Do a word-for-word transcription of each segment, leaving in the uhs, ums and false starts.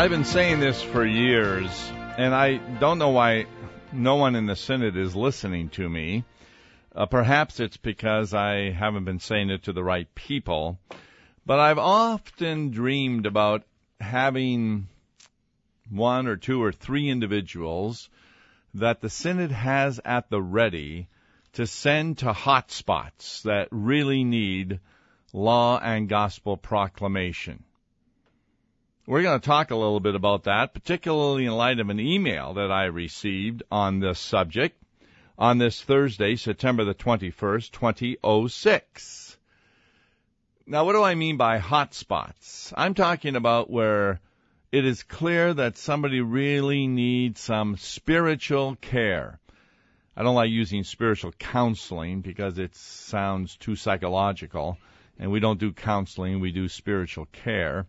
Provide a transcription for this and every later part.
I've been saying this for years, and I don't know why no one in the Synod is listening to me. Uh, perhaps it's because I haven't been saying it to the right people. But I've often dreamed about having one or two or three individuals that the Synod has at the ready to send to hot spots that really need law and gospel proclamation. We're going to talk a little bit about that, particularly in light of an email that I received on this subject on this Thursday, September the twenty-first, twenty oh six. Now, what do I mean by hot spots? I'm talking about where it is clear that somebody really needs some spiritual care. I don't like using spiritual counseling because it sounds too psychological, and we don't do counseling, we do spiritual care.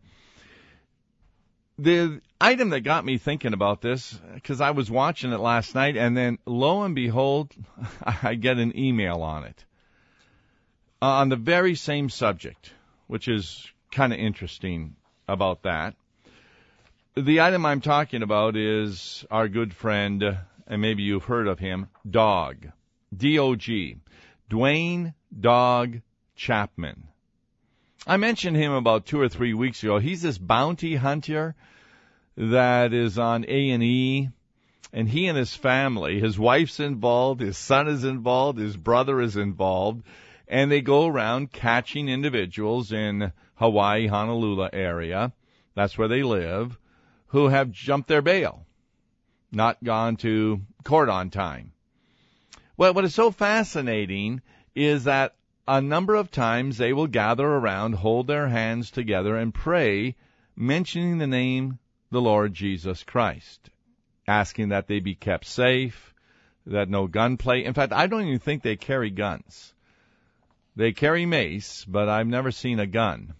The item that got me thinking about this, because I was watching it last night, and then lo and behold, I get an email on it, uh, on the very same subject, which is kind of interesting about that. The item I'm talking about is our good friend, and maybe you've heard of him, Dog, D O G, Dwayne Dog Chapman. I mentioned him about two or three weeks ago. He's this bounty hunter that is on A and E, and he and his family, his wife's involved, his son is involved, his brother is involved, and they go around catching individuals in Hawaii, Honolulu area, that's where they live, who have jumped their bail, not gone to court on time. Well, what is so fascinating is that a number of times they will gather around, hold their hands together, and pray, mentioning the name the Lord Jesus Christ, asking that they be kept safe, that no gunplay. In fact, I don't even think they carry guns. They carry mace, but I've never seen a gun.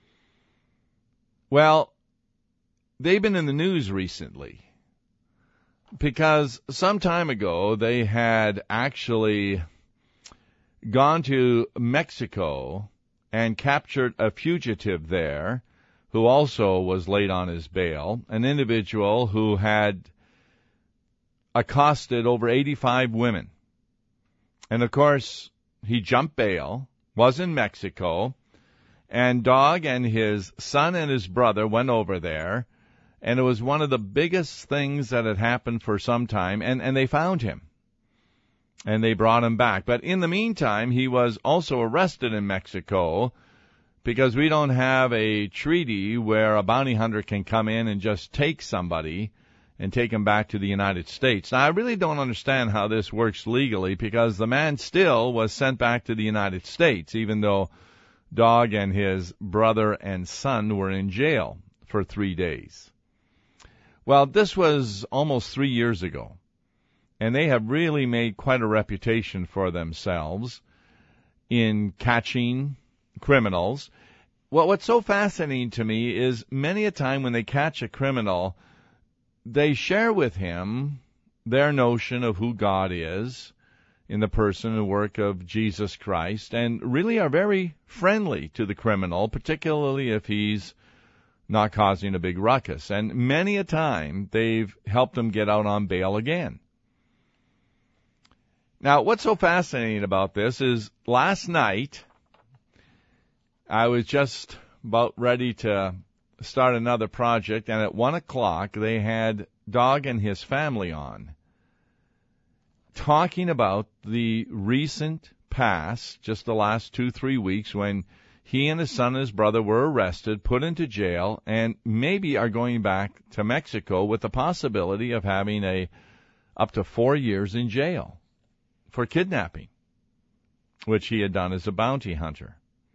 Well, they've been in the news recently because some time ago they had actually gone to Mexico and captured a fugitive there who also was laid on his bail, an individual who had accosted over eighty-five women. And, of course, he jumped bail, was in Mexico, and Dog and his son and his brother went over there, and it was one of the biggest things that had happened for some time, and, and they found him. And they brought him back. But in the meantime, he was also arrested in Mexico because we don't have a treaty where a bounty hunter can come in and just take somebody and take him back to the United States. Now, I really don't understand how this works legally because the man still was sent back to the United States, even though Dog and his brother and son were in jail for three days. Well, this was almost three years ago. And they have really made quite a reputation for themselves in catching criminals. Well, what's so fascinating to me is many a time when they catch a criminal, they share with him their notion of who God is in the person and work of Jesus Christ, and really are very friendly to the criminal, particularly if he's not causing a big ruckus. And many a time they've helped him get out on bail again. Now, what's so fascinating about this is last night, I was just about ready to start another project, and at one o'clock, they had Dog and his family on, talking about the recent past, just the last two, three weeks, when he and his son and his brother were arrested, put into jail, and maybe are going back to Mexico with the possibility of having a up to four years in jail for kidnapping, which he had done as a bounty hunter.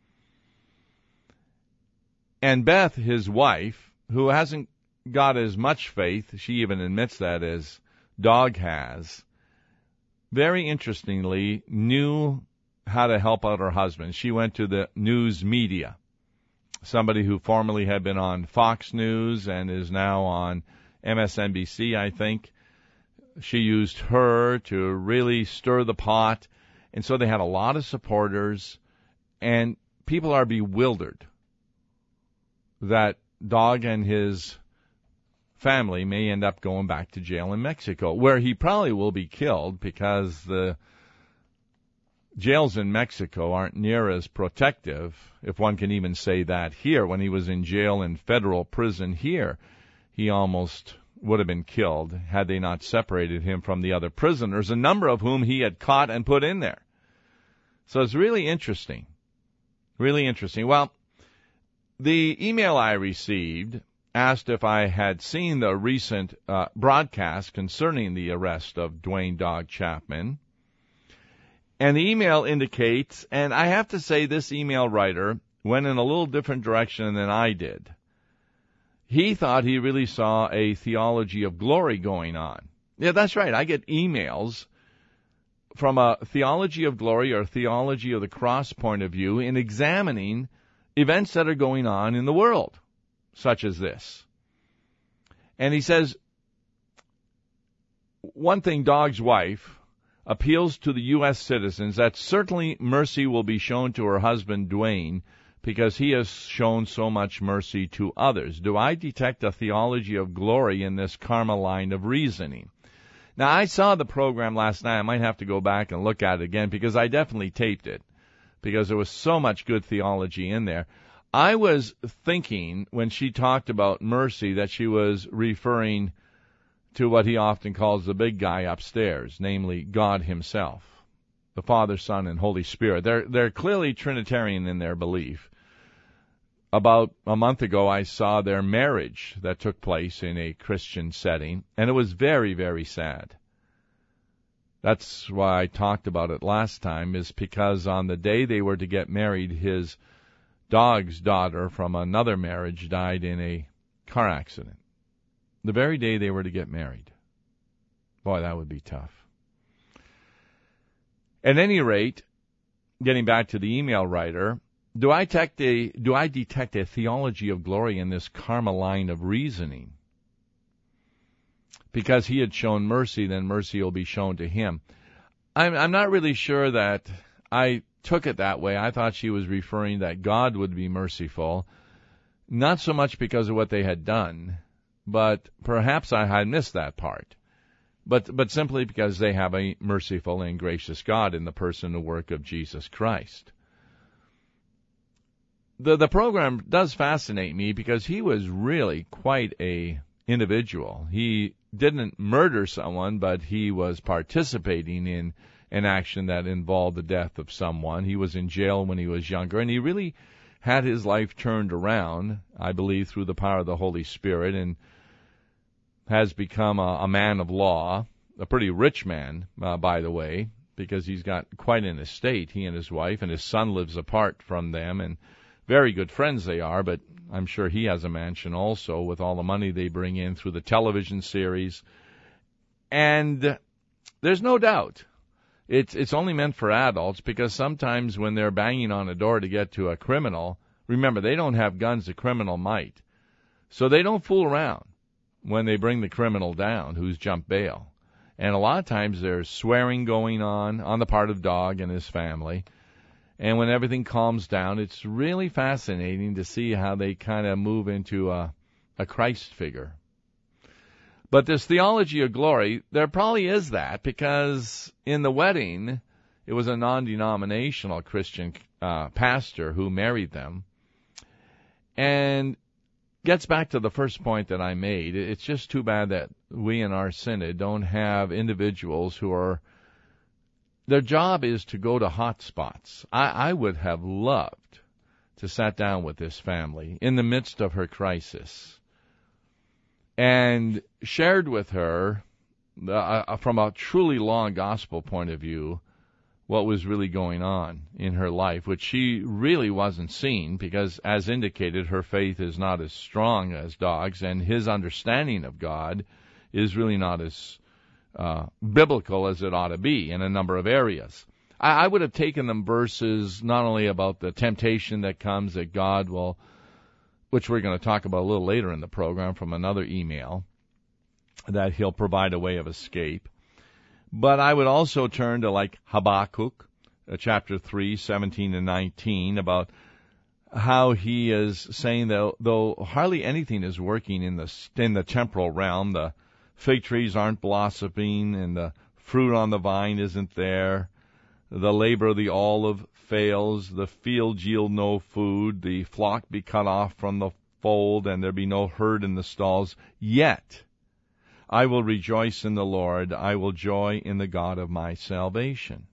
And Beth, his wife, who hasn't got as much faith, she even admits that, as Dog has, very interestingly knew how to help out her husband. She went to the news media, somebody who formerly had been on Fox News and is now on M S N B C, I think. She used her to really stir the pot, and so they had a lot of supporters, and people are bewildered that Dog and his family may end up going back to jail in Mexico, where he probably will be killed because the jails in Mexico aren't near as protective, if one can even say that here. When he was in jail in federal prison here, he almost would have been killed had they not separated him from the other prisoners, a number of whom he had caught and put in there. So it's really interesting. Really interesting. Well, the email I received asked if I had seen the recent uh, broadcast concerning the arrest of Dwayne Dog Chapman. And the email indicates, and I have to say this email writer went in a little different direction than I did. He thought he really saw a theology of glory going on. Yeah, that's right. I get emails from a theology of glory or theology of the cross point of view in examining events that are going on in the world, such as this. And he says, one thing, Dog's wife appeals to the U S citizens that certainly mercy will be shown to her husband, Dwayne, because he has shown so much mercy to others. Do I detect a theology of glory in this karma line of reasoning? Now, I saw the program last night. I might have to go back and look at it again because I definitely taped it because there was so much good theology in there. I was thinking when she talked about mercy that she was referring to what he often calls the big guy upstairs, namely God himself, the Father, Son, and Holy Spirit. They're, they're clearly Trinitarian in their belief. About a month ago, I saw their marriage that took place in a Christian setting, and it was very, very sad. That's why I talked about it last time, is because on the day they were to get married, his dog's daughter from another marriage died in a car accident. The very day they were to get married. Boy, that would be tough. At any rate, getting back to the email writer, do I detect a, do I detect a theology of glory in this karma line of reasoning? Because he had shown mercy, then mercy will be shown to him. I'm, I'm not really sure that I took it that way. I thought she was referring that God would be merciful, not so much because of what they had done, but perhaps I had missed that part. But but simply because they have a merciful and gracious God in the person and work of Jesus Christ. The the program does fascinate me because he was really quite a individual. He didn't murder someone, but he was participating in an action that involved the death of someone. He was in jail when he was younger, and he really had his life turned around, I believe, through the power of the Holy Spirit, and has become a, a man of law, a pretty rich man, uh, by the way, because he's got quite an estate, he and his wife, and his son lives apart from them, and very good friends they are, but I'm sure he has a mansion also with all the money they bring in through the television series. And there's no doubt it's it's only meant for adults, because sometimes when they're banging on a door to get to a criminal, remember, they don't have guns the criminal might. So they don't fool around when they bring the criminal down who's jumped bail. And a lot of times there's swearing going on on the part of Dog and his family. And when everything calms down, it's really fascinating to see how they kind of move into a, a Christ figure. But this theology of glory, there probably is that, because in the wedding, it was a non-denominational Christian uh, pastor who married them. And gets back to the first point that I made. It's just too bad that we in our synod don't have individuals who are, their job is to go to hot spots. I, I would have loved to sat down with this family in the midst of her crisis and shared with her, uh, from a truly law and gospel point of view, what was really going on in her life, which she really wasn't seeing because, as indicated, her faith is not as strong as Dog's, and his understanding of God is really not as uh, biblical as it ought to be in a number of areas. I, I would have taken them verses not only about the temptation that comes that God will, which we're going to talk about a little later in the program from another email, that he'll provide a way of escape. But I would also turn to like Habakkuk, uh, chapter three, seventeen and nineteen, about how he is saying that though hardly anything is working in the in the temporal realm, the fig trees aren't blossoming and the fruit on the vine isn't there, the labor of the olive fails, the fields yield no food, the flock be cut off from the fold, and there be no herd in the stalls. Yet I will rejoice in the Lord, I will joy in the God of my salvation.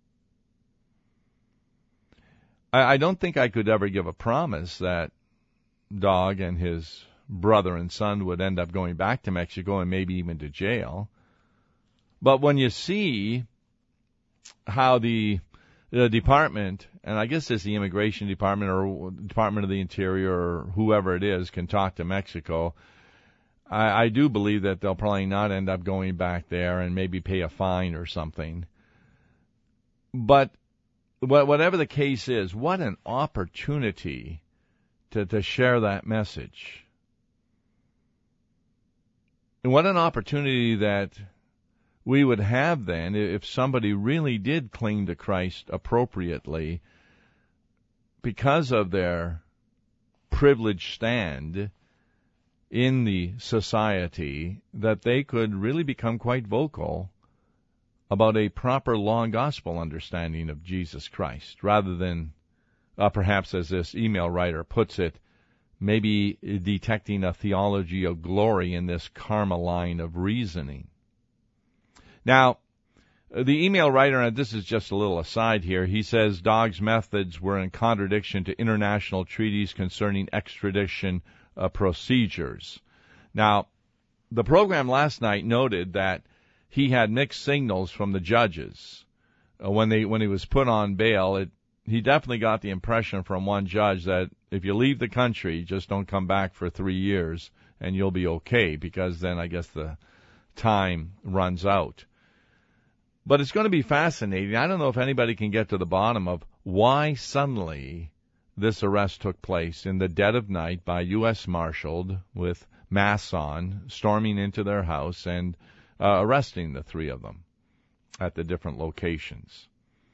I, I don't think I could ever give a promise that Dog and his brother and son would end up going back to Mexico and maybe even to jail. But when you see how the, the department, and I guess it's the Immigration Department or Department of the Interior or whoever it is, can talk to Mexico, I, I do believe that they'll probably not end up going back there and maybe pay a fine or something. But whatever the case is, what an opportunity to, to share that message. And what an opportunity that we would have then if somebody really did cling to Christ appropriately because of their privileged stand in the society, that they could really become quite vocal about a proper law and gospel understanding of Jesus Christ, rather than, uh, perhaps as this email writer puts it, maybe detecting a theology of glory in this karma line of reasoning. Now, the email writer, and this is just a little aside here, he says Dogg's methods were in contradiction to international treaties concerning extradition uh, procedures. Now, the program last night noted that he had mixed signals from the judges. Uh, when they when he was put on bail, it, he definitely got the impression from one judge that if you leave the country, just don't come back for three years and you'll be okay, because then I guess the time runs out. But it's going to be fascinating. I don't know if anybody can get to the bottom of why suddenly this arrest took place in the dead of night by U S Marshaled with masks on, storming into their house and uh, arresting the three of them at the different locations.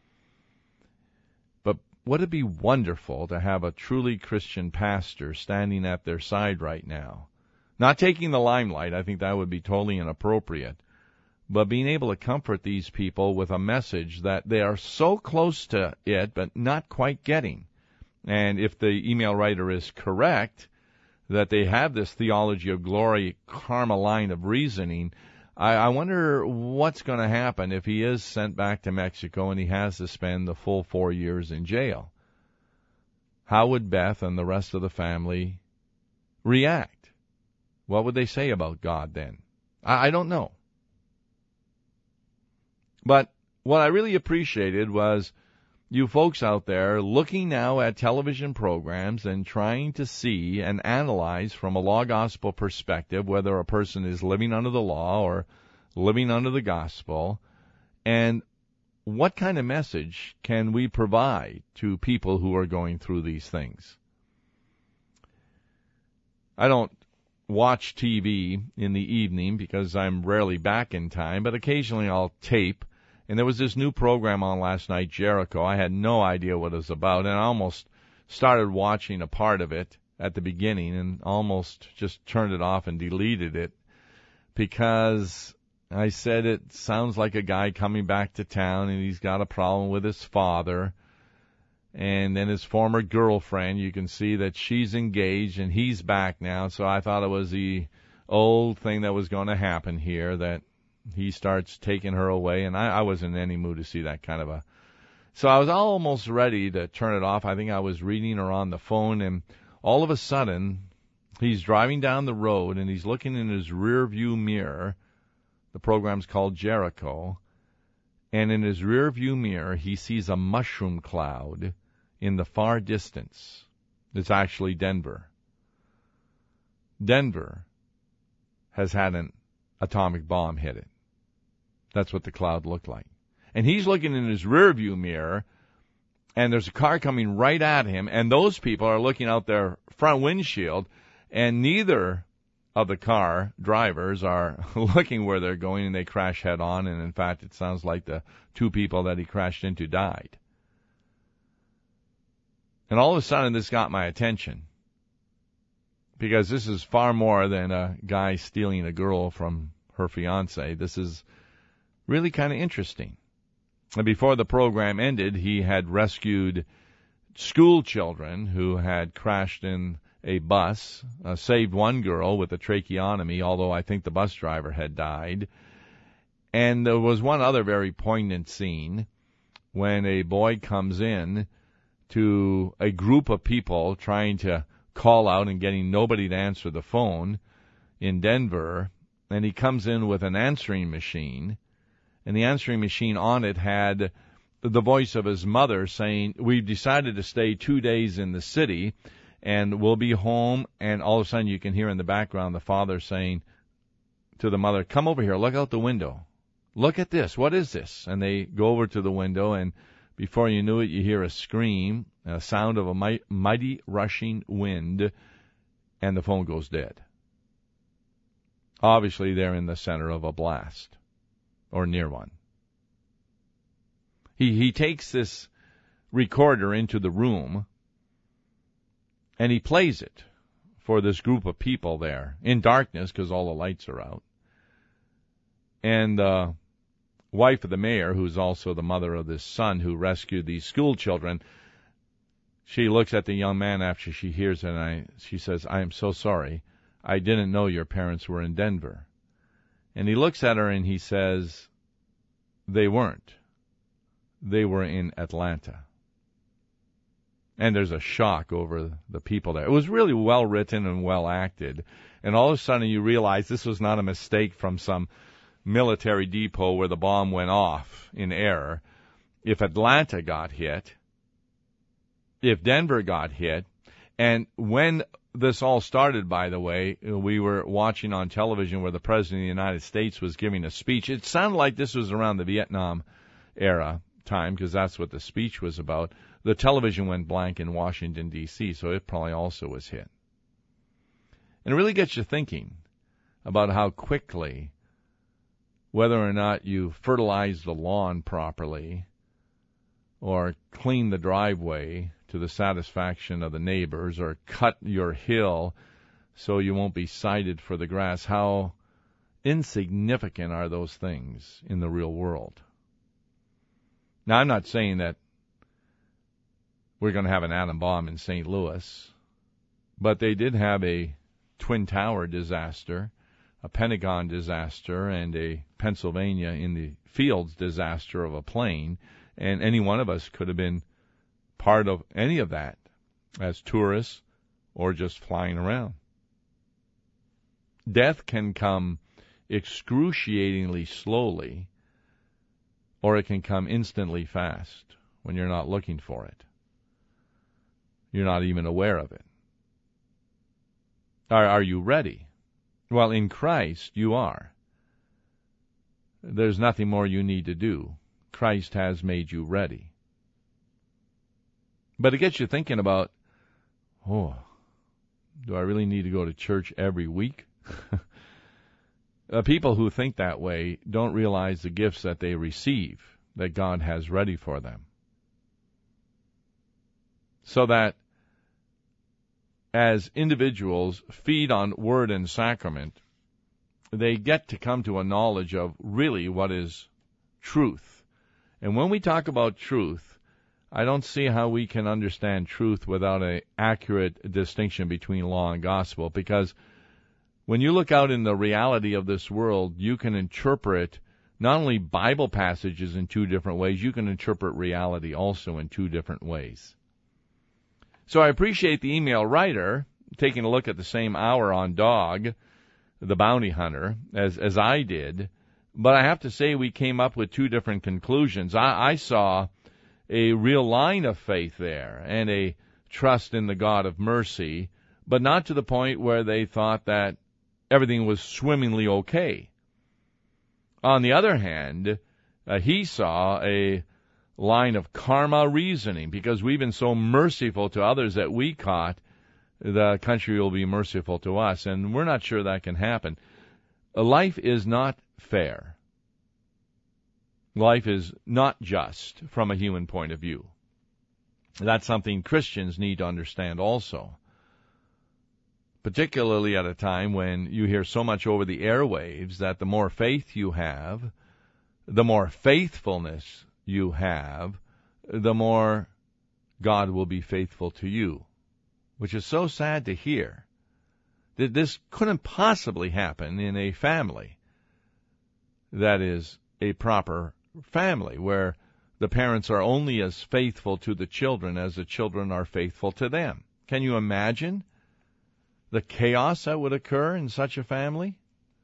But would it be wonderful to have a truly Christian pastor standing at their side right now, not taking the limelight? I think that would be totally inappropriate. But being able to comfort these people with a message that they are so close to it, but not quite getting. And if the email writer is correct, that they have this theology of glory, karma line of reasoning, I, I wonder what's going to happen if he is sent back to Mexico and he has to spend the full four years in jail. How would Beth and the rest of the family react? What would they say about God then? I, I don't know. But what I really appreciated was you folks out there looking now at television programs and trying to see and analyze from a law gospel perspective whether a person is living under the law or living under the gospel, and what kind of message can we provide to people who are going through these things. I don't watch T V in the evening because I'm rarely back in time, but occasionally I'll tape. And there was this new program on last night, Jericho. I had no idea what it was about, and I almost started watching a part of it at the beginning and almost just turned it off and deleted it because I said it sounds like a guy coming back to town and he's got a problem with his father. And then his former girlfriend, you can see that she's engaged and he's back now. So I thought it was the old thing that was going to happen here, that he starts taking her away, and I, I wasn't in any mood to see that kind of a... So I was almost ready to turn it off. I think I was reading her on the phone, and all of a sudden, he's driving down the road, and he's looking in his rear view mirror. The program's called Jericho. And in his rear view mirror, he sees a mushroom cloud in the far distance. It's actually Denver. Denver has had an atomic bomb hit it. That's what the cloud looked like. And he's looking in his rearview mirror, and there's a car coming right at him, and those people are looking out their front windshield, and neither of the car drivers are looking where they're going, and they crash head on, and in fact, it sounds like the two people that he crashed into died. And all of a sudden, this got my attention. Because this is far more than a guy stealing a girl from her fiancé. This is really kind of interesting. And before the program ended, he had rescued school children who had crashed in a bus, uh, saved one girl with a tracheotomy, although I think the bus driver had died. And there was one other very poignant scene when a boy comes in to a group of people trying to call out and getting nobody to answer the phone in Denver, and he comes in with an answering machine, and the answering machine on it had the voice of his mother saying, "We've decided to stay two days in the city, and we'll be home," and all of a sudden you can hear in the background the father saying to the mother, "Come over here, look out the window. Look at this, what is this?" And they go over to the window, and before you knew it, you hear a scream, a sound of a mighty rushing wind, and the phone goes dead. Obviously, they're in the center of a blast, or near one. He he takes this recorder into the room, and he plays it for this group of people there, in darkness because all the lights are out. And uh wife of the mayor, who's also the mother of this son who rescued these school children, she looks at the young man after she hears it, and I, she says, "I am so sorry. I didn't know your parents were in Denver." And he looks at her and he says, "They weren't. They were in Atlanta." And there's a shock over the people there. It was really well written and well acted. And all of a sudden you realize this was not a mistake from some military depot where the bomb went off in error. If Atlanta got hit, if Denver got hit, and when this all started, by the way, we were watching on television where the President of the United States was giving a speech. It sounded like this was around the Vietnam era time, because that's what the speech was about. The television went blank in Washington, D C, so it probably also was hit. And it really gets you thinking about how quickly, whether or not you fertilize the lawn properly or clean the driveway to the satisfaction of the neighbors or cut your hill so you won't be cited for the grass, how insignificant are those things in the real world. Now, I'm not saying that we're going to have an atom bomb in Saint Louis, but they did have a Twin Tower disaster, a Pentagon disaster, and a Pennsylvania in the fields disaster of a plane, and any one of us could have been part of any of that as tourists or just flying around. Death can come excruciatingly slowly, or it can come instantly fast when you're not looking for it. You're not even aware of it. Are, are you ready? Well, in Christ, you are. There's nothing more you need to do. Christ has made you ready. But it gets you thinking about, oh, do I really need to go to church every week? uh, people who think that way don't realize the gifts that they receive, that God has ready for them. So that as individuals feed on word and sacrament, they get to come to a knowledge of really what is truth. And when we talk about truth, I don't see how we can understand truth without an accurate distinction between law and gospel, because when you look out in the reality of this world, you can interpret not only Bible passages in two different ways, you can interpret reality also in two different ways. So I appreciate the email writer taking a look at the same hour on Dog, the bounty hunter, as, as I did, but I have to say we came up with two different conclusions. I, I saw a real line of faith there and a trust in the God of mercy, but not to the point where they thought that everything was swimmingly okay. On the other hand, uh, he saw a line of karma reasoning, because we've been so merciful to others that we caught, the country will be merciful to us, and we're not sure that can happen. Life is not fair. Life is not just from a human point of view. That's something Christians need to understand also, particularly at a time when you hear so much over the airwaves that the more faith you have, the more faithfulness you have, the more God will be faithful to you, which is so sad to hear. That this couldn't possibly happen in a family that is a proper family, where the parents are only as faithful to the children as the children are faithful to them. Can you imagine the chaos that would occur in such a family?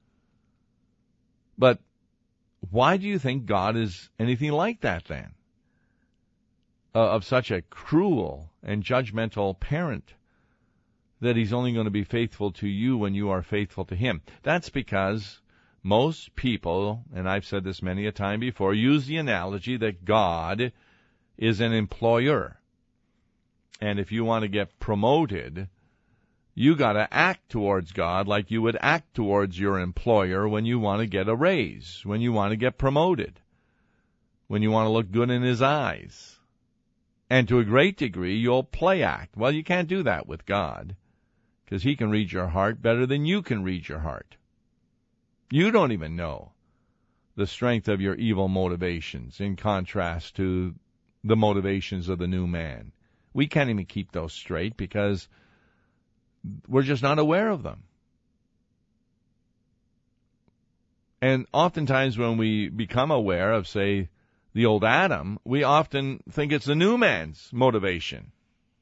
But why do you think God is anything like that then? Uh, of such a cruel and judgmental parent, that he's only going to be faithful to you when you are faithful to him. That's because most people, and I've said this many a time before, use the analogy that God is an employer. And if you want to get promoted, you got to act towards God like you would act towards your employer when you want to get a raise, when you want to get promoted, when you want to look good in his eyes. And to a great degree, you'll play act. Well, you can't do that with God, because he can read your heart better than you can read your heart. You don't even know the strength of your evil motivations in contrast to the motivations of the new man. We can't even keep those straight because we're just not aware of them. And oftentimes when we become aware of, say, the old Adam, we often think it's the new man's motivation.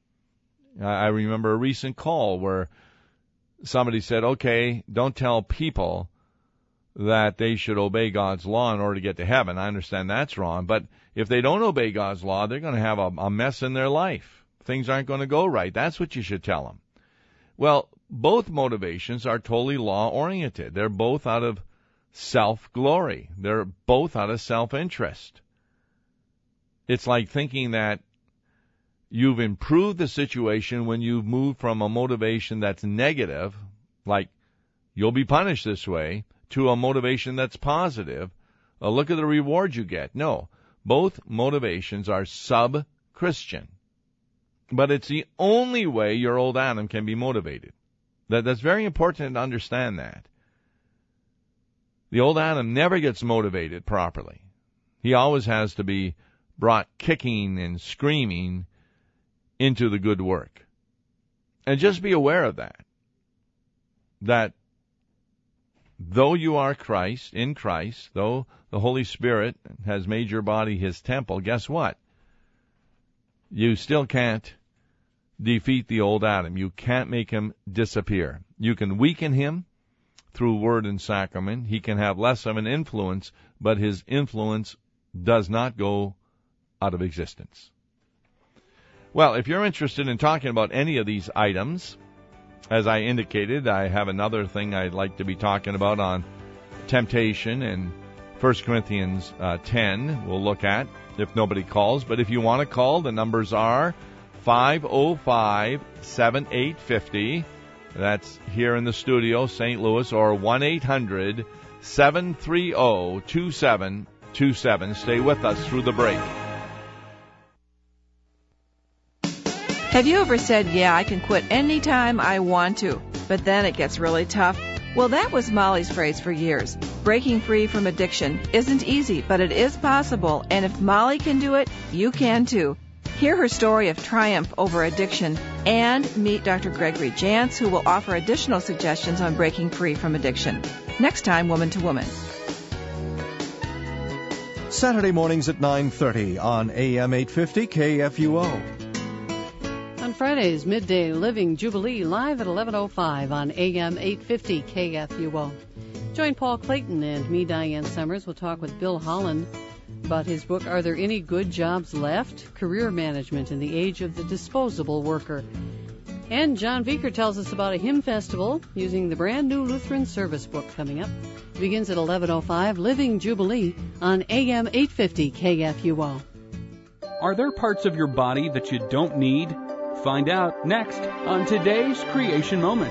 I remember a recent call where somebody said, okay, don't tell people that they should obey God's law in order to get to heaven. I understand that's wrong, but if they don't obey God's law, they're going to have a, a mess in their life. Things aren't going to go right. That's what you should tell them. Well, both motivations are totally law-oriented. They're both out of self-glory. They're both out of self-interest. It's like thinking that you've improved the situation when you've moved from a motivation that's negative, like you'll be punished this way, to a motivation that's positive. Uh, look at the reward you get. No, both motivations are sub-Christian. But it's the only way your old Adam can be motivated. That, that's very important to understand that. The old Adam never gets motivated properly. He always has to be brought kicking and screaming into the good work. And just be aware of that. That though you are Christ, in Christ, though the Holy Spirit has made your body his temple, guess what? You still can't defeat the old Adam. You can't make him disappear. You can weaken him through word and sacrament. He can have less of an influence, but his influence does not go out of existence. Well, if you're interested in talking about any of these items, as I indicated, I have another thing I'd like to be talking about on temptation in First Corinthians uh, ten. We'll look at if nobody calls. But if you want to call, the numbers are five oh five, seven eight five oh. That's here in the studio, Saint Louis, or one eight hundred, seven three zero, two seven two seven. Stay with us through the break. Have you ever said, yeah, I can quit anytime I want to, but then it gets really tough? Well, that was Molly's phrase for years. Breaking free from addiction isn't easy, but it is possible, and if Molly can do it, you can too. Hear her story of triumph over addiction and meet Doctor Gregory Jantz, who will offer additional suggestions on breaking free from addiction. Next time, Woman to Woman. Saturday mornings at nine thirty on A M eight fifty K F U O. On Fridays, Midday Living Jubilee, live at eleven oh five on A M eight fifty K F U O. Join Paul Clayton and me, Diane Summers. We'll talk with Bill Holland about his book, Are There Any Good Jobs Left? Career Management in the Age of the Disposable Worker. And John Vieker tells us about a hymn festival using the brand new Lutheran Service Book coming up. It begins at eleven oh five, Living Jubilee on A M eight fifty K F U O. Are there parts of your body that you don't need? Find out next on today's Creation Moment.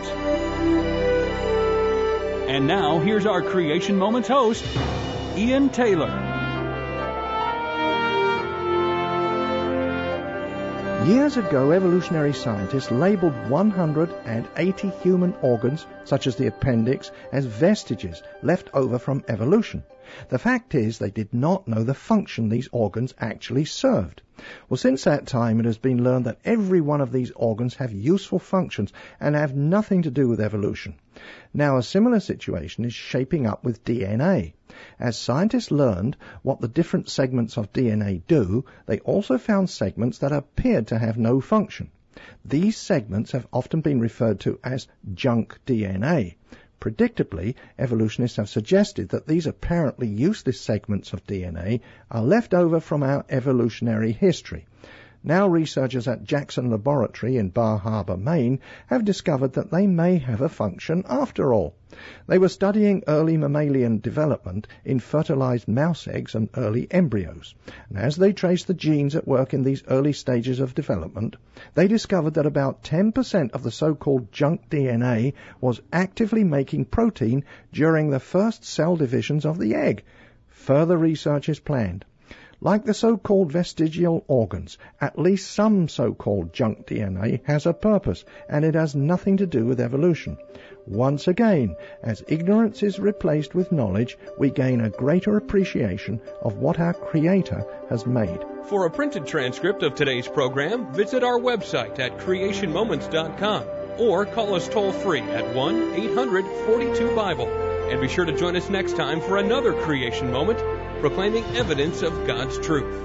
And now, here's our Creation Moments host, Ian Taylor. Years ago, evolutionary scientists labeled one hundred eighty human organs, such as the appendix, as vestiges left over from evolution. The fact is, they did not know the function these organs actually served. Well, since that time, it has been learned that every one of these organs have useful functions and have nothing to do with evolution. Now, a similar situation is shaping up with D N A. As scientists learned what the different segments of D N A do, they also found segments that appeared to have no function. These segments have often been referred to as junk D N A. Predictably, evolutionists have suggested that these apparently useless segments of D N A are left over from our evolutionary history. Now researchers at Jackson Laboratory in Bar Harbor, Maine, have discovered that they may have a function after all. They were studying early mammalian development in fertilized mouse eggs and early embryos. And as they traced the genes at work in these early stages of development, they discovered that about ten percent of the so-called junk D N A was actively making protein during the first cell divisions of the egg. Further research is planned. Like the so-called vestigial organs, at least some so-called junk D N A has a purpose, and it has nothing to do with evolution. Once again, as ignorance is replaced with knowledge, we gain a greater appreciation of what our Creator has made. For a printed transcript of today's program, visit our website at creation moments dot com or call us toll-free at one eight hundred forty-two Bible. And be sure to join us next time for another Creation Moment, proclaiming evidence of God's truth.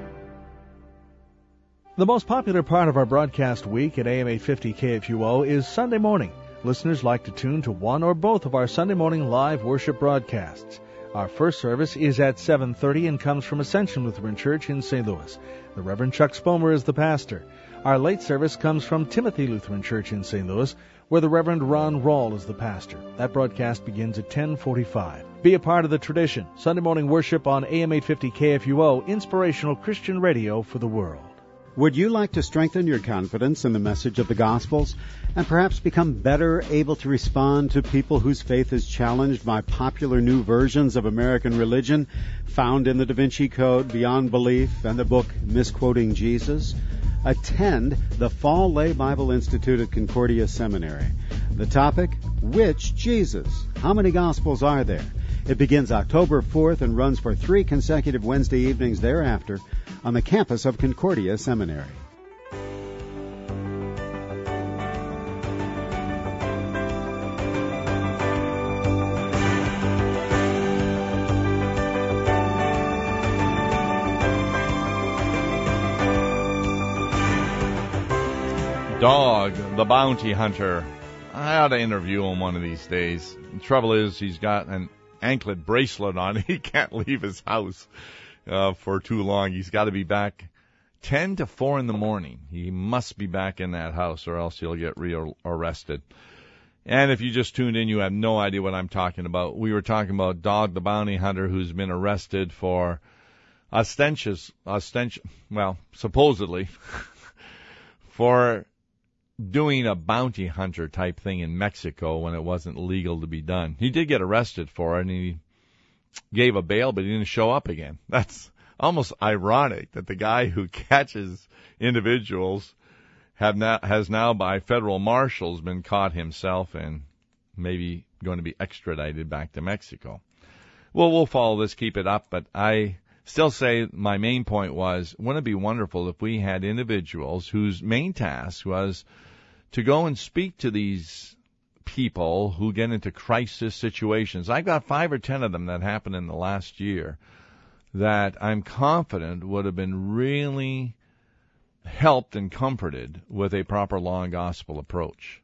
The most popular part of our broadcast week at A M eight fifty K F U O is Sunday morning. Listeners like to tune to one or both of our Sunday morning live worship broadcasts. Our first service is at seven thirty and comes from Ascension Lutheran Church in Saint Louis. The Reverend Chuck Spomer is the pastor. Our late service comes from Timothy Lutheran Church in Saint Louis, where the Reverend Ron Rawl is the pastor. That broadcast begins at ten forty-five. Be a part of the tradition. Sunday morning worship on A M eight fifty K F U O, inspirational Christian radio for the world. Would you like to strengthen your confidence in the message of the Gospels and perhaps become better able to respond to people whose faith is challenged by popular new versions of American religion found in the Da Vinci Code, Beyond Belief, and the book Misquoting Jesus? Attend the Fall Lay Bible Institute at Concordia Seminary. The topic, Which Jesus? How many Gospels are there? It begins October fourth and runs for three consecutive Wednesday evenings thereafter on the campus of Concordia Seminary. Dog, the bounty hunter. I ought to interview him one of these days. The trouble is, he's got an anklet bracelet on. He can't leave his house uh, for too long. He's got to be back ten to four in the morning. He must be back in that house or else he'll get re-arrested. And if you just tuned in, you have no idea what I'm talking about. We were talking about Dog, the bounty hunter, who's been arrested for ostentious, ostentious, well, supposedly, for doing a bounty hunter type thing in Mexico when it wasn't legal to be done. He did get arrested for it, and he gave a bail, but he didn't show up again. That's almost ironic that the guy who catches individuals have now, has now by federal marshals been caught himself and maybe going to be extradited back to Mexico. Well, we'll follow this, keep it up, but I still say my main point was, wouldn't it be wonderful if we had individuals whose main task was to go and speak to these people who get into crisis situations. I got five or ten of them that happened in the last year that I'm confident would have been really helped and comforted with a proper law and gospel approach.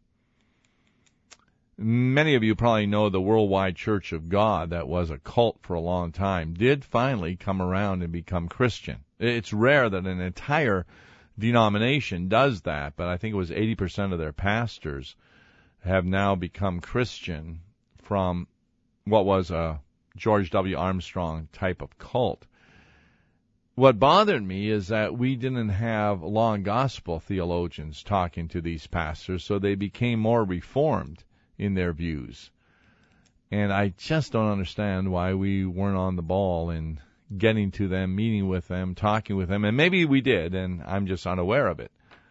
Many of you probably know the Worldwide Church of God, that was a cult for a long time, did finally come around and become Christian. It's rare that an entire denomination does that, but I think it was eighty percent of their pastors have now become Christian from what was a George W. Armstrong type of cult. What bothered me is that we didn't have law and gospel theologians talking to these pastors, so they became more reformed in their views. And I just don't understand why we weren't on the ball in getting to them, meeting with them, talking with them. And maybe we did, and I'm just unaware of it.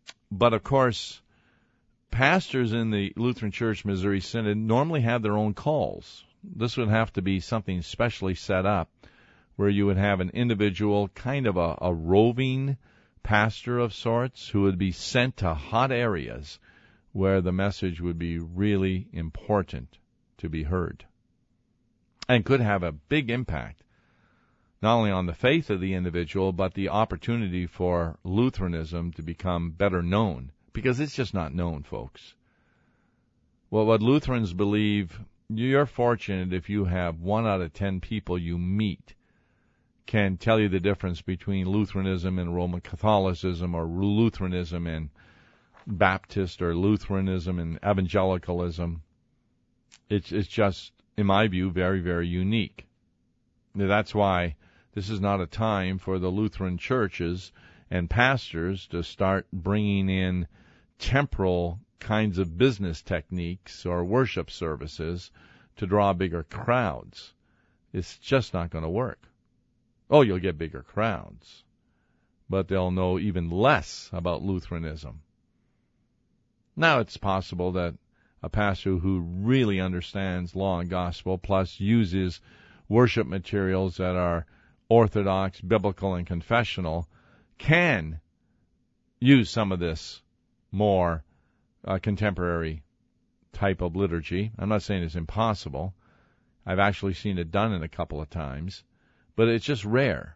But, of course, pastors in the Lutheran Church Missouri Synod normally have their own calls. This would have to be something specially set up where you would have an individual, kind of a, a roving pastor of sorts, who would be sent to hot areas where the message would be really important to be heard and could have a big impact, not only on the faith of the individual, but the opportunity for Lutheranism to become better known, because it's just not known, folks. Well, what Lutherans believe, you're fortunate if you have one out of ten people you meet can tell you the difference between Lutheranism and Roman Catholicism, or Lutheranism and Baptist, or Lutheranism and evangelicalism. It's, it's just, in my view, very, very unique. That's why this is not a time for the Lutheran churches and pastors to start bringing in temporal kinds of business techniques or worship services to draw bigger crowds. It's just not going to work. Oh, you'll get bigger crowds, but they'll know even less about Lutheranism. Now, it's possible that a pastor who really understands law and gospel, plus uses worship materials that are orthodox, biblical, and confessional, can use some of this more uh, contemporary type of liturgy. I'm not saying it's impossible. I've actually seen it done in a couple of times, but it's just rare.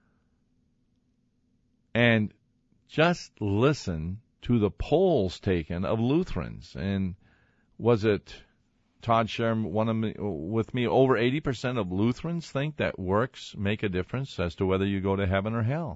And just listen to the polls taken of Lutherans. And was it, Todd shared one of me, with me, over eighty percent of Lutherans think that works make a difference as to whether you go to heaven or hell.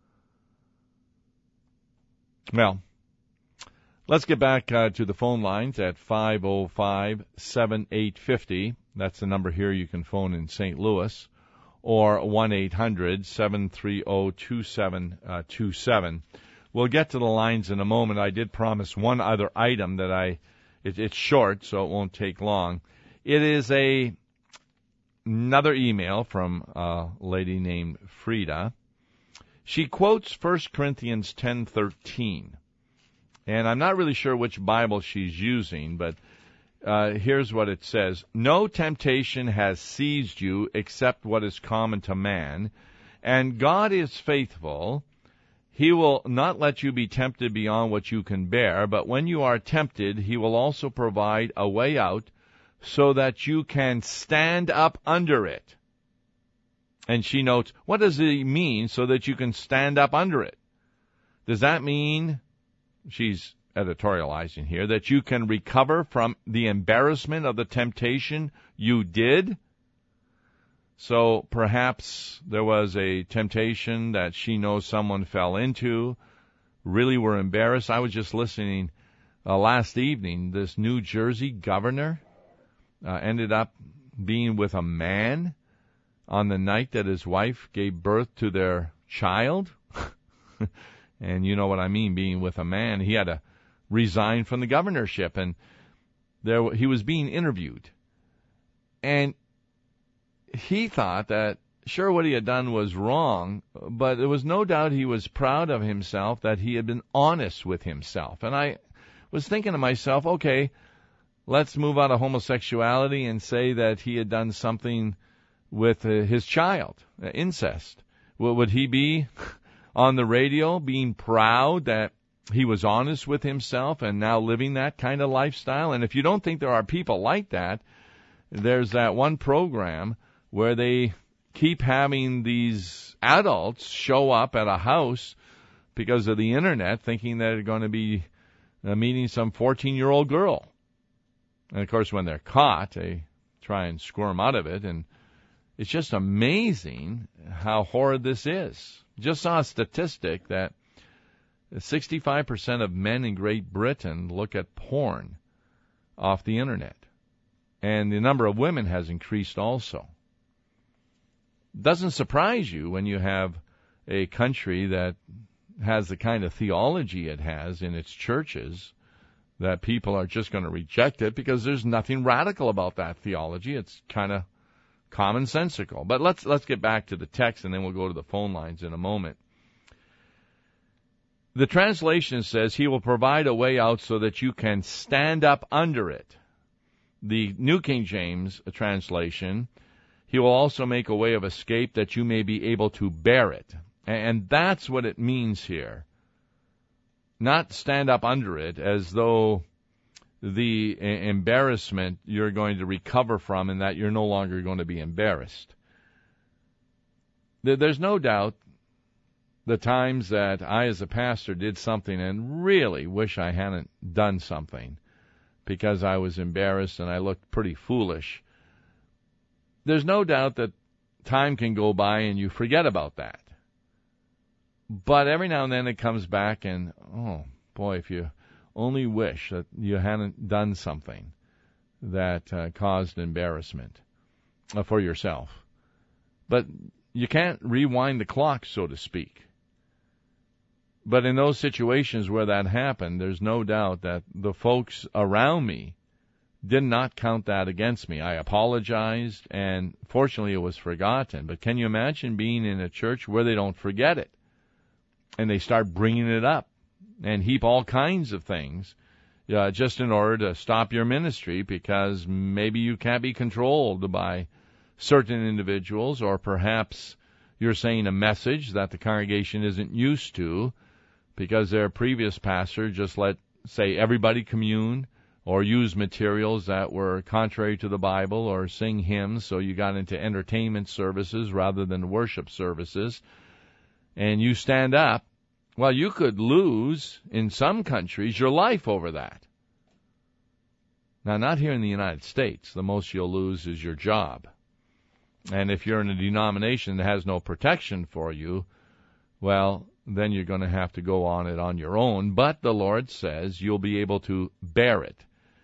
Well, let's get back uh, to the phone lines at five oh five, seven eight five oh. That's the number here you can phone in Saint Louis, or one eight hundred, seven three zero, two seven two seven. We'll get to the lines in a moment. I did promise one other item that I, it, it's short, so it won't take long. It is a another email from a lady named Frida. She quotes First Corinthians ten thirteen, and I'm not really sure which Bible she's using, but uh, here's what it says. No temptation has seized you except what is common to man, and God is faithful. He will not let you be tempted beyond what you can bear, but when you are tempted, He will also provide a way out so that you can stand up under it. And she notes, what does it mean so that you can stand up under it? Does that mean, she's editorializing here, that you can recover from the embarrassment of the temptation you did? So perhaps there was a temptation that she knows someone fell into, really were embarrassed. I was just listening uh, last evening. This New Jersey governor uh, ended up being with a man on the night that his wife gave birth to their child. And you know what I mean, being with a man. He had to resign from the governorship, and there he was being interviewed. And he thought that, sure, what he had done was wrong, but there was no doubt he was proud of himself, that he had been honest with himself. And I was thinking to myself, okay, let's move out of homosexuality and say that he had done something with uh, his child, uh, incest. Well, would he be on the radio being proud that he was honest with himself and now living that kind of lifestyle? And if you don't think there are people like that, there's that one program where they keep having these adults show up at a house because of the internet, thinking they're going to be uh, meeting some fourteen-year-old girl. And, of course, when they're caught, they try and squirm out of it. And it's just amazing how horrid this is. Just saw a statistic that sixty-five percent of men in Great Britain look at porn off the internet. And the number of women has increased also. Doesn't surprise you when you have a country that has the kind of theology it has in its churches, that people are just going to reject it because there's nothing radical about that theology. It's kind of commonsensical. But let's let's get back to the text, and then we'll go to the phone lines in a moment. The translation says he will provide a way out so that you can stand up under it. The New King James translation, he will also make a way of escape that you may be able to bear it. And that's what it means here. Not stand up under it as though the embarrassment you're going to recover from and that you're no longer going to be embarrassed. There's no doubt the times that I as a pastor did something and really wish I hadn't done something because I was embarrassed and I looked pretty foolish. There's no doubt that time can go by and you forget about that. But every now and then it comes back and, oh, boy, if you only wish that you hadn't done something that uh, caused embarrassment uh, for yourself. But you can't rewind the clock, so to speak. But in those situations where that happened, there's no doubt that the folks around me did not count that against me. I apologized, and fortunately it was forgotten. But can you imagine being in a church where they don't forget it? And they start bringing it up and heap all kinds of things uh, just in order to stop your ministry because maybe you can't be controlled by certain individuals, or perhaps you're saying a message that the congregation isn't used to because their previous pastor just let, say, everybody commune or use materials that were contrary to the Bible or sing hymns, so you got into entertainment services rather than worship services. And you stand up, well, you could lose, in some countries, your life over that. Now, not here in the United States. The most you'll lose is your job. And if you're in a denomination that has no protection for you, well, then you're going to have to go on it on your own. But the Lord says you'll be able to bear it.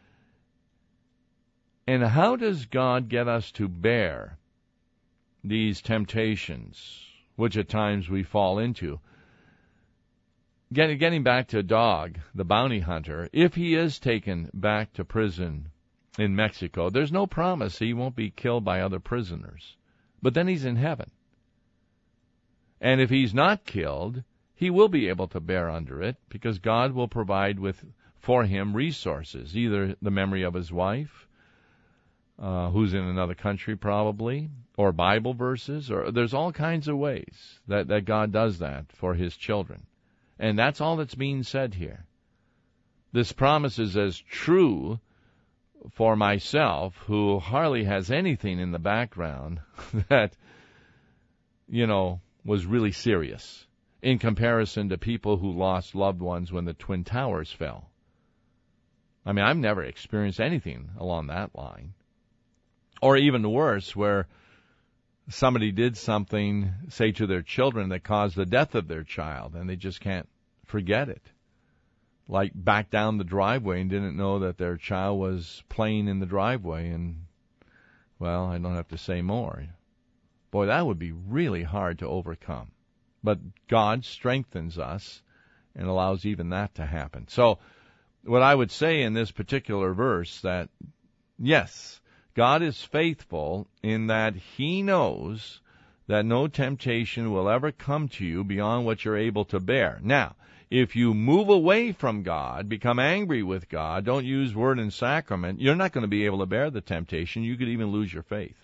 And how does God get us to bear these temptations, which at times we fall into? Getting, getting back to Dog, the bounty hunter, if he is taken back to prison in Mexico, there's no promise he won't be killed by other prisoners. But then he's in heaven. And if he's not killed, he will be able to bear under it because God will provide with for him resources, either the memory of his wife, uh, who's in another country probably, or Bible verses, or there's all kinds of ways that, that God does that for his children. And that's all that's being said here. This promise is as true for myself, who hardly has anything in the background that, you know, was really serious in comparison to people who lost loved ones when the Twin Towers fell. I mean, I've never experienced anything along that line. Or even worse, where somebody did something, say, to their children that caused the death of their child, and they just can't forget it. Like back down the driveway and didn't know that their child was playing in the driveway, and, well, I don't have to say more. Boy, that would be really hard to overcome. But God strengthens us and allows even that to happen. So what I would say in this particular verse, that, yes, God is faithful in that he knows that no temptation will ever come to you beyond what you're able to bear. Now, if you move away from God, become angry with God, don't use word and sacrament, you're not going to be able to bear the temptation. You could even lose your faith.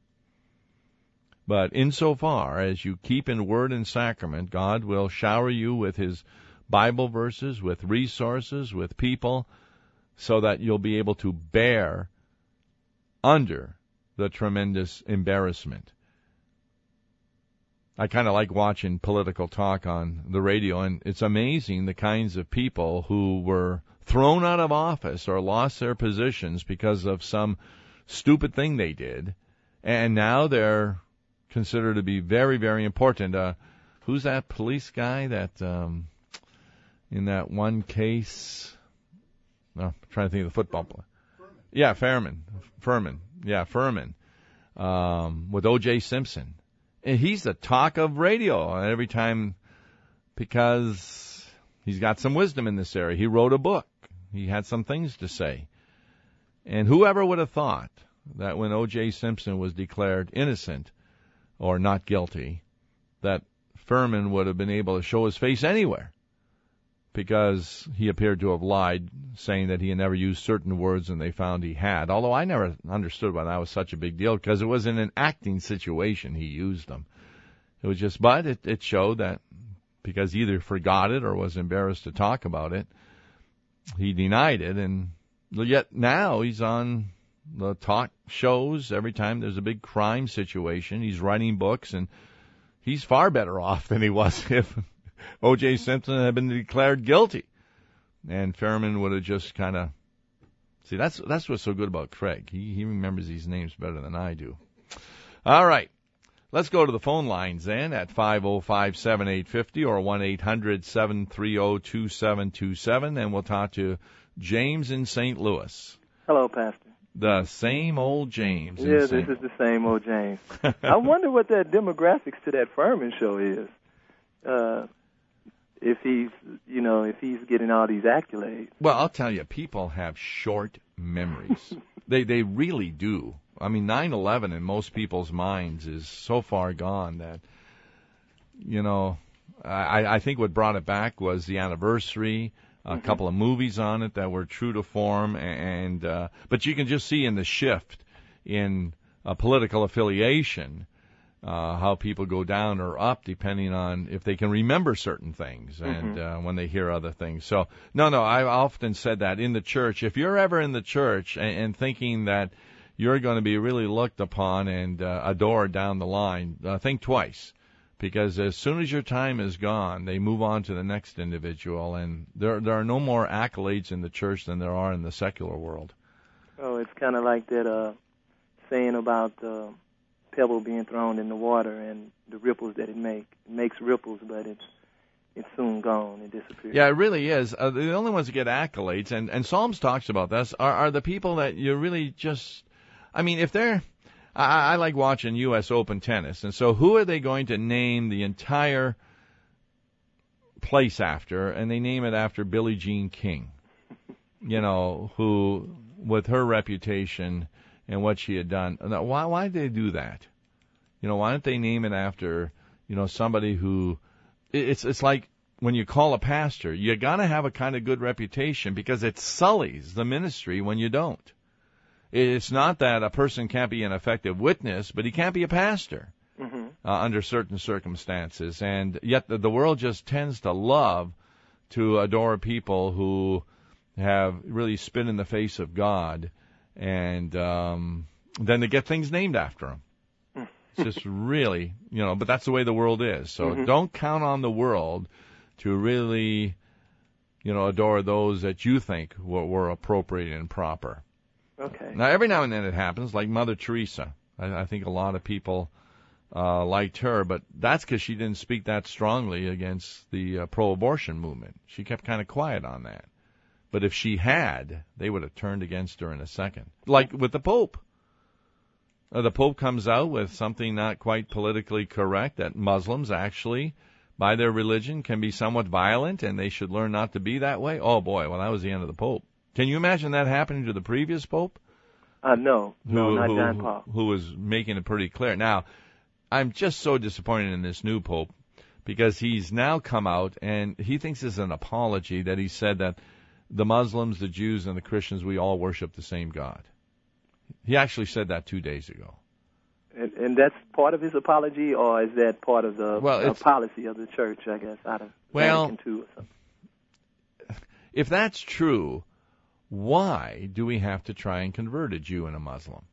But insofar as you keep in word and sacrament, God will shower you with his Bible verses, with resources, with people, so that you'll be able to bear under the tremendous embarrassment. I kind of like watching political talk on the radio, and it's amazing the kinds of people who were thrown out of office or lost their positions because of some stupid thing they did, and now they're considered to be very, very important. Uh, who's that police guy that um, in that one case? Oh, I'm trying to think of the football player. Furman. Yeah, Furman. Furman. Yeah, Furman. Um, with O J Simpson. And he's the talk of radio every time because he's got some wisdom in this area. He wrote a book. He had some things to say. And whoever would have thought that when O J Simpson was declared innocent or not guilty, that Furman would have been able to show his face anywhere because he appeared to have lied, saying that he had never used certain words and they found he had. Although I never understood why that was such a big deal, because it was in an acting situation he used them. It was just, but it, it showed that because he either forgot it or was embarrassed to talk about it, he denied it. And yet now he's on the talk shows every time there's a big crime situation. He's writing books, and he's far better off than he was if O J. Simpson had been declared guilty. And Fairman would have just kind of, see, that's that's what's so good about Craig. He, he remembers these names better than I do. All right. Let's go to the phone lines then at five oh five, seven eight five oh or one eight hundred, seven three oh, two seven two seven, and we'll talk to James in Saint Louis. Hello, Pastor. The same old James. Yeah, this is the same old James. I wonder what that demographics to that Furman show is. Uh, if he's, you know, if he's getting all these accolades. Well, I'll tell you, people have short memories. they they really do. I mean, nine eleven in most people's minds is so far gone that, you know, I, I think what brought it back was the anniversary, a mm-hmm. couple of movies on it that were true to form, and uh, but you can just see in the shift in uh, political affiliation uh, how people go down or up depending on if they can remember certain things and mm-hmm. uh, when they hear other things. So, no, no, I've often said that in the church. If you're ever in the church and, and thinking that you're going to be really looked upon and uh, adored down the line, uh, think twice. Because as soon as your time is gone, they move on to the next individual, and there there are no more accolades in the church than there are in the secular world. Oh, it's kind of like that uh, saying about the pebble being thrown in the water and the ripples that it makes. It makes ripples, but it's it's soon gone. It disappears. Yeah, it really is. Uh, the only ones that get accolades, and, and Psalms talks about this, are, are the people that you really just, I mean, if they're, I, I like watching U S Open tennis, and so who are they going to name the entire place after? And they name it after Billie Jean King, you know, who, with her reputation and what she had done. Now, why why did they do that? You know, why don't they name it after, you know, somebody who, it's it's like when you call a pastor, you got to have a kind of good reputation because it sullies the ministry when you don't. It's not that a person can't be an effective witness, but he can't be a pastor mm-hmm. uh, under certain circumstances. And yet the, the world just tends to love to adore people who have really spit in the face of God, and um, then they get things named after them. It's just really, you know, but that's the way the world is. So mm-hmm. don't count on the world to really, you know, adore those that you think were, were appropriate and proper. Okay. Now, every now and then it happens, like Mother Teresa. I, I think a lot of people uh, liked her, but that's because she didn't speak that strongly against the uh, pro-abortion movement. She kept kind of quiet on that. But if she had, they would have turned against her in a second. Like with the Pope. Uh, the Pope comes out with something not quite politically correct, that Muslims actually, by their religion, can be somewhat violent, and they should learn not to be that way. Oh, boy, well, that was the end of the Pope. Can you imagine that happening to the previous Pope? Uh, no, no, who, not who, John Paul. Who was making it pretty clear. Now, I'm just so disappointed in this new Pope because he's now come out and he thinks it's an apology that he said that the Muslims, the Jews, and the Christians, we all worship the same God. He actually said that two days ago. And, and that's part of his apology, or is that part of the well, uh, policy of the church, I guess, out of well, Vatican two or something? If that's true, why do we have to try and convert a Jew and a Muslim?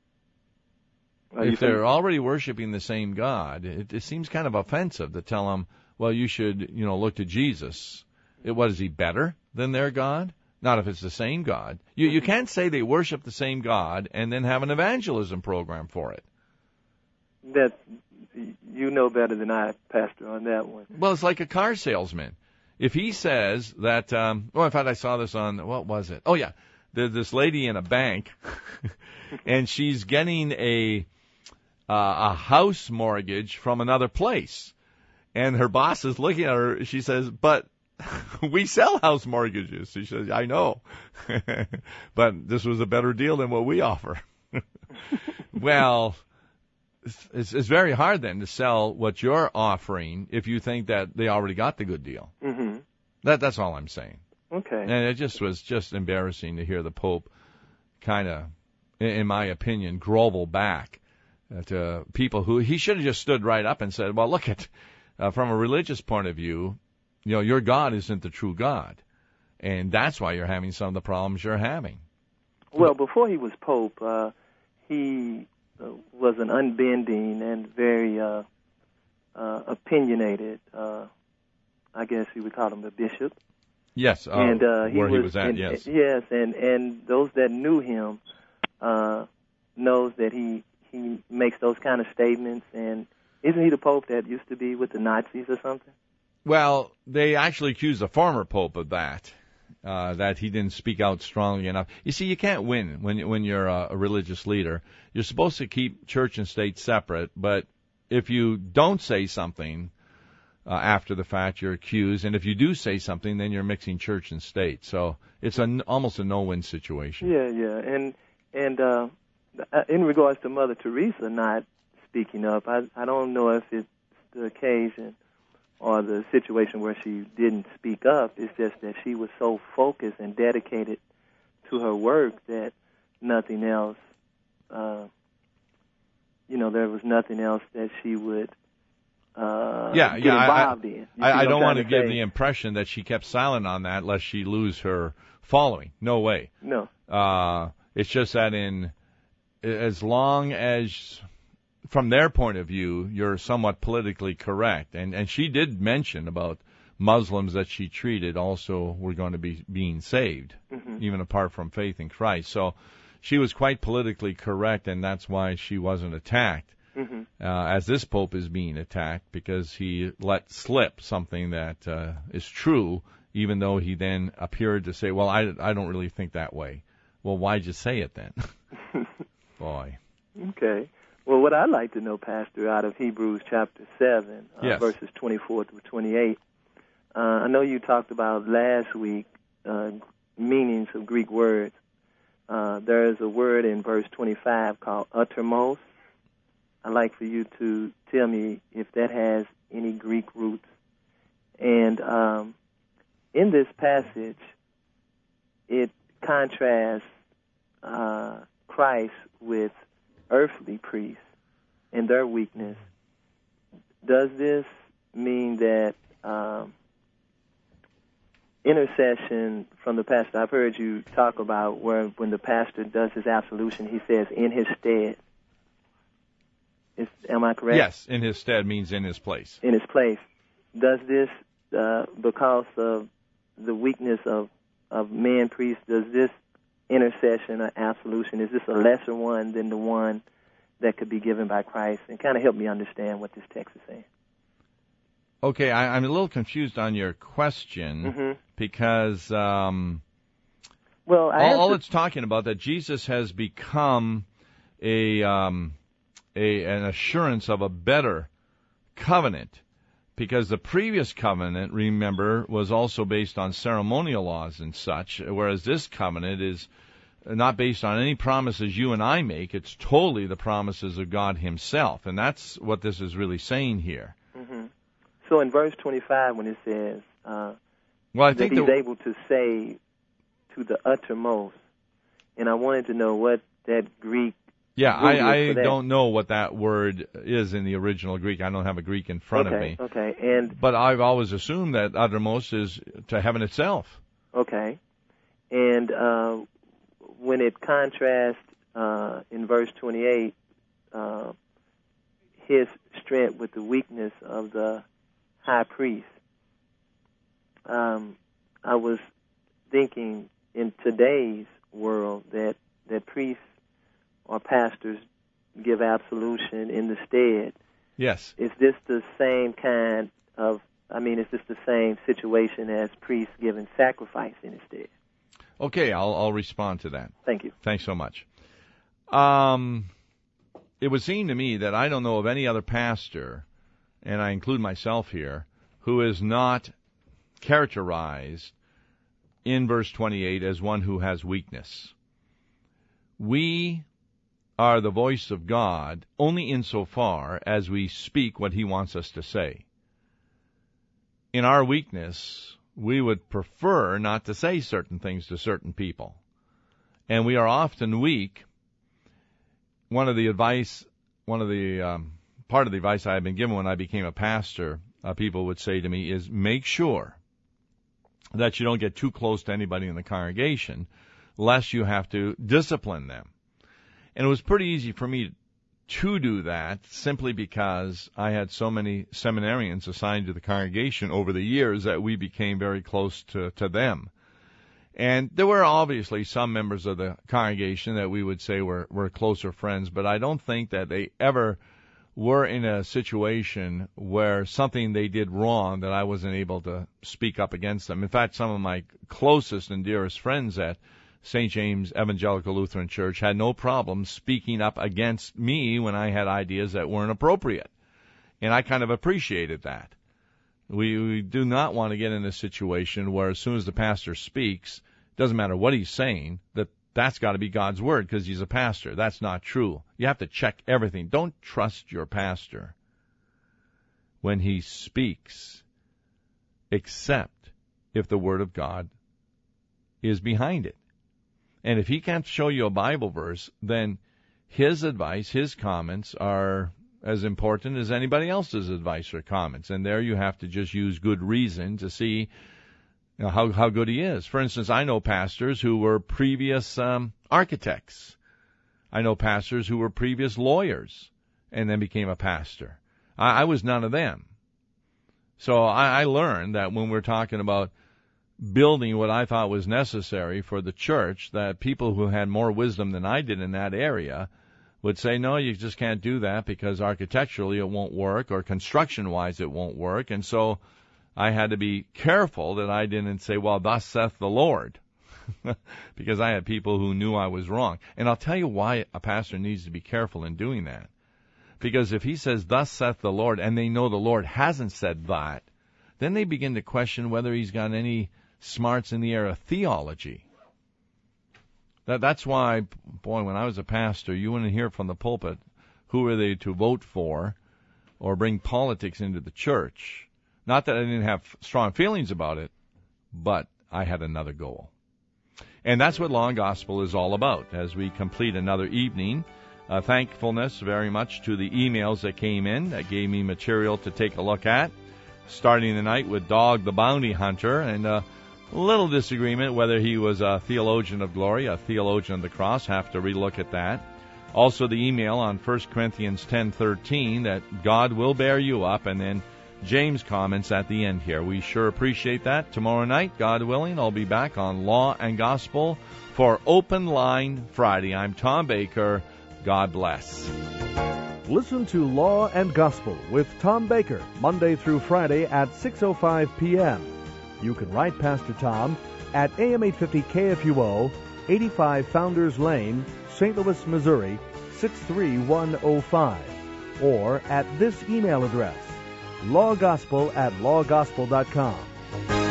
If they're think? already worshiping the same God, it, it seems kind of offensive to tell them, well, you should, you know, look to Jesus. It, what, is he better than their God? Not if it's the same God. You you can't say they worship the same God and then have an evangelism program for it. That you know better than I, Pastor, on that one. Well, it's like a car salesman. If he says that, um, well, in fact, I saw this on, what was it? Oh, yeah, there's this lady in a bank, and she's getting a uh, a house mortgage from another place. And her boss is looking at her, she says, but we sell house mortgages. She says, I know, but this was a better deal than what we offer. Well, it's, it's very hard then to sell what you're offering if you think that they already got the good deal. Mm-hmm. That that's all I'm saying. Okay. And it just was just embarrassing to hear the Pope kind of, in my opinion, grovel back to people who he should have just stood right up and said, well, look at, uh, from a religious point of view, you know, your God isn't the true God. And that's why you're having some of the problems you're having. Well, before he was Pope, uh, he uh, was an unbending and very uh, uh, opinionated, uh, I guess you would call him the bishop. Yes, uh, and, uh, he where was, he was at, and, yes. Yes, and, and those that knew him uh, knows that he, he makes those kind of statements. And isn't he the Pope that used to be with the Nazis or something? Well, they actually accused the former Pope of that. Uh, that he didn't speak out strongly enough. You see, you can't win when when you're a, a religious leader. You're supposed to keep church and state separate, but if you don't say something uh, after the fact, you're accused, and if you do say something, then you're mixing church and state. So it's an, almost a no-win situation. Yeah, yeah, and and uh, in regards to Mother Teresa not speaking up, I I don't know if it's the occasion or the situation where she didn't speak up. It's just that she was so focused and dedicated to her work that nothing else, uh, you know, there was nothing else that she would uh, yeah, get yeah, involved I, in. I, I don't want to, to give say? the impression that she kept silent on that lest she lose her following. No way. No. Uh, it's just that in as long as, from their point of view, you're somewhat politically correct. And, and she did mention about Muslims that she treated also were going to be being saved, mm-hmm. even apart from faith in Christ. So she was quite politically correct, and that's why she wasn't attacked, mm-hmm. uh, as this Pope is being attacked, because he let slip something that uh, is true, even though he then appeared to say, well, I, I don't really think that way. Well, why'd you say it then? Boy. Okay. Well, what I'd like to know, Pastor, out of Hebrews chapter seven, uh, yes. verses twenty-four through twenty-eight, uh, I know you talked about last week uh, meanings of Greek words. Uh, there is a word in verse twenty-five called uttermost. I'd like for you to tell me if that has any Greek roots. And um, in this passage, it contrasts uh, Christ with earthly priests and their weakness. Does this mean that um, intercession from the pastor, I've heard you talk about where when the pastor does his absolution, he says, in his stead. Is, am I correct? Yes, in his stead means in his place. In his place. Does this, uh, because of the weakness of, of man priests, does this intercession or absolution, is this a lesser one than the one that could be given by Christ? And kind of help me understand what this text is saying. Okay, I, I'm a little confused on your question mm-hmm. because um, well, I all, all to... it's talking about that Jesus has become a, um, a an assurance of a better covenant, because the previous covenant, remember, was also based on ceremonial laws and such, whereas this covenant is not based on any promises you and I make. It's totally the promises of God himself, and that's what this is really saying here. Mm-hmm. So in verse twenty-five, when it says uh, well, I that think he's the... able to say to the uttermost, and I wanted to know what that Greek Yeah, I, I that. don't know what that word is in the original Greek. I don't have a Greek in front okay, of me. Okay, and but I've always assumed that uttermost is to heaven itself. Okay, and uh, when it contrasts uh, in verse twenty-eight, uh, his strength with the weakness of the high priest, um, I was thinking in today's world that that priests or pastors give absolution in the stead. Yes. Is this the same kind of, I mean, is this the same situation as priests giving sacrifice in the stead? Okay, I'll, I'll respond to that. Thank you. Thanks so much. Um, it would seem to me that I don't know of any other pastor, and I include myself here, who is not characterized in verse twenty-eight as one who has weakness. We are the voice of God only insofar as we speak what he wants us to say. In our weakness, we would prefer not to say certain things to certain people. And we are often weak. One of the advice, one of the, um, part of the advice I had been given when I became a pastor, uh, people would say to me is make sure that you don't get too close to anybody in the congregation, lest you have to discipline them. And it was pretty easy for me to do that simply because I had so many seminarians assigned to the congregation over the years that we became very close to, to them. And there were obviously some members of the congregation that we would say were, were closer friends, but I don't think that they ever were in a situation where something they did wrong that I wasn't able to speak up against them. In fact, some of my closest and dearest friends at Saint James Evangelical Lutheran Church had no problem speaking up against me when I had ideas that weren't appropriate. And I kind of appreciated that. We, we do not want to get in a situation where as soon as the pastor speaks, doesn't matter what he's saying, that that's got to be God's word because he's a pastor. That's not true. You have to check everything. Don't trust your pastor when he speaks, except if the word of God is behind it. And if he can't show you a Bible verse, then his advice, his comments are as important as anybody else's advice or comments. And there you have to just use good reason to see you know, how, how good he is. For instance, I know pastors who were previous um, architects. I know pastors who were previous lawyers and then became a pastor. I, I was none of them. So I, I learned that when we're talking about building what I thought was necessary for the church, that people who had more wisdom than I did in that area would say, no, you just can't do that because architecturally it won't work or construction-wise it won't work. And so I had to be careful that I didn't say, well, thus saith the Lord, because I had people who knew I was wrong. And I'll tell you why a pastor needs to be careful in doing that. Because if he says, thus saith the Lord, and they know the Lord hasn't said that, then they begin to question whether he's got any smarts in the area of theology. That, that's why, boy, when I was a pastor, you wouldn't hear from the pulpit who were they to vote for or bring politics into the church. Not that I didn't have strong feelings about it, but I had another goal. And that's what Law and Gospel is all about. As we complete another evening, uh, thankfulness very much to the emails that came in that gave me material to take a look at. Starting the night with Dog the Bounty Hunter, and a little disagreement whether he was a theologian of glory, a theologian of the cross. Have to relook at that. Also the email on First Corinthians ten thirteen that God will bear you up, and then James comments at the end here. We sure appreciate that. Tomorrow night, God willing, I'll be back on Law and Gospel for Open Line Friday. I'm Tom Baker. God bless. Listen to Law and Gospel with Tom Baker, Monday through Friday at six oh five p.m. You can write Pastor Tom at A M eight fifty K F U O, eighty-five Founders Lane, Saint Louis, Missouri, six three one oh five, or at this email address, lawgospel at lawgospel dot com.